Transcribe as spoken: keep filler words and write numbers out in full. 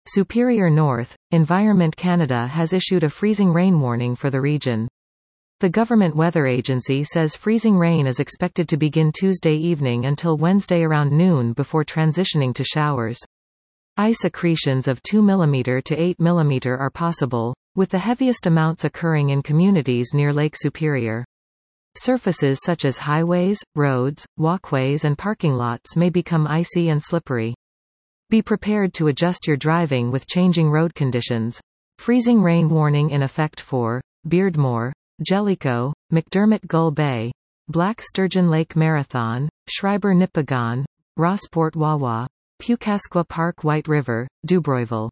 Superior North, Environment Canada has issued a freezing rain warning for the region. The government weather agency says freezing rain is expected to begin Tuesday evening until Wednesday around noon before transitioning to showers. Ice accretions of two millimeters to eight millimeters are possible, with the heaviest amounts occurring in communities near Lake Superior. Surfaces such as highways, roads, walkways and parking lots may become icy and slippery. Be prepared to adjust your driving with changing road conditions. Freezing rain warning in effect for Beardmore, Jellicoe, McDermott Gull Bay, Black Sturgeon Lake Marathon, Schreiber Nipigon, Rossport Wawa, Pewcasqua Park White River, Dubroyville.